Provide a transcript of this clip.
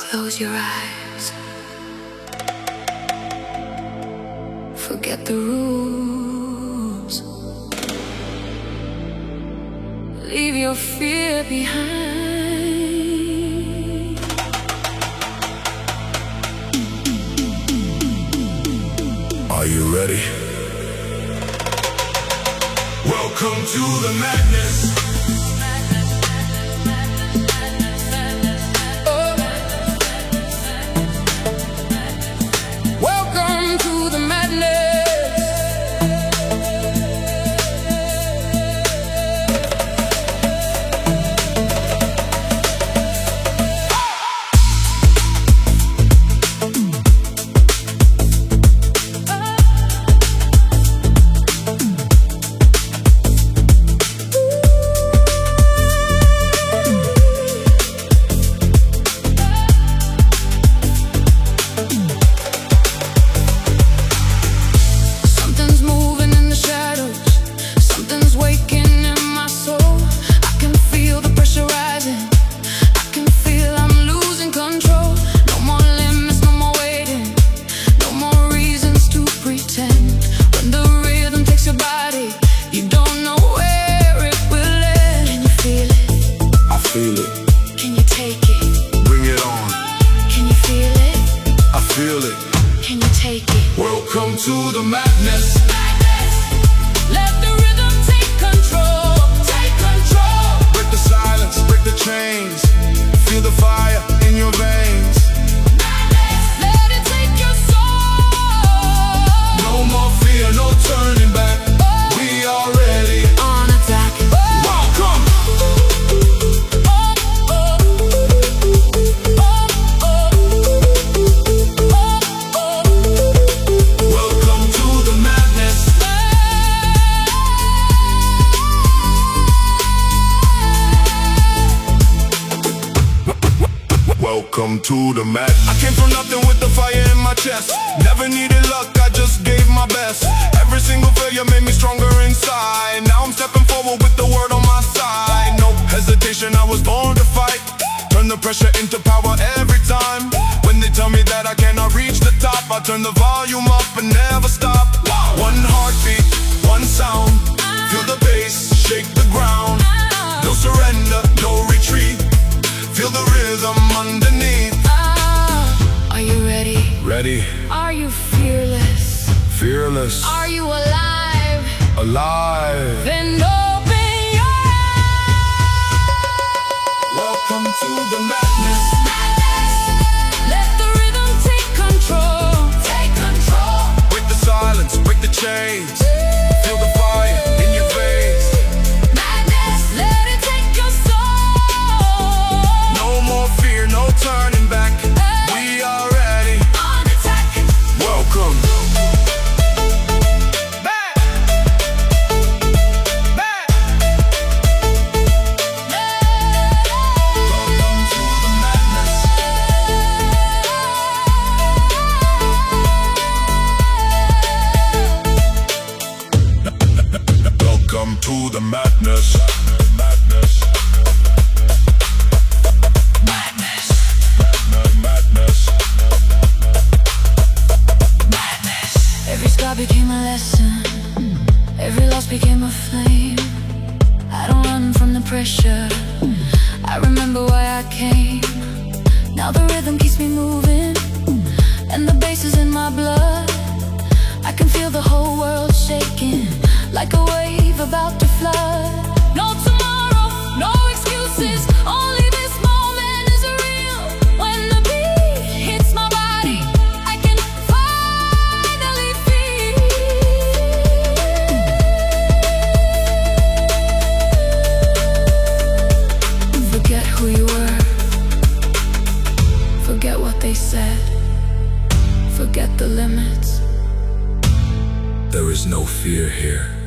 Close your eyes. Forget the rules. Leave your fear behind. Are you ready? Welcome to the madness. Can you take it? Bring it on. Can you feel it? I feel it. Can you take it? Welcome to the madness. Let the rhythm take control. Take control. Break the silence, break the chains. Feel the fire in your veins. Let it take your soul. No more fear, no turning back. We are ready. On attack. Welcome. Welcome to the madness. Welcome to the madness. I came from nothing with the fire in my chest. Never needed luck, I just gave my best. Every single failure made me stronger inside. Now I'm stepping forward with the word on my side. No hesitation, I was born to fight. Turn the pressure into power every time. When they tell me that I cannot reach the top, I turn the volume up and never stop. One heartbeat, one sound. Feel the bass, shake the ground. No surrender, no retreat. Feel the rhythm underneath. Are you ready? Ready, Are you fearless? fearless, Are you alive? alive. Then open your eyes. Welcome to the madness. Let the rhythm take control. Take control. Break the silence, break the chains. Feel the fire in your face. Madness. Let it take your soul. No more fear, no turning back. We are ready. On attack. Welcome. Back. Back. Welcome to the madness. Welcome to the madness. Madness. Madness. Madness. Madness. Every scar became a lesson. Every loss became a flame. I don't run from the pressure. I remember why I came. Now the rhythm keeps me moving, and the bass is in my blood. I can feel the whole world shaking, like a wave about to flood. No tomorrow, no excuses, only this moment is real. When the beat hits my body, I can finally feel. Forget who you were. Forget what they said. Forget the limits. There is no fear here.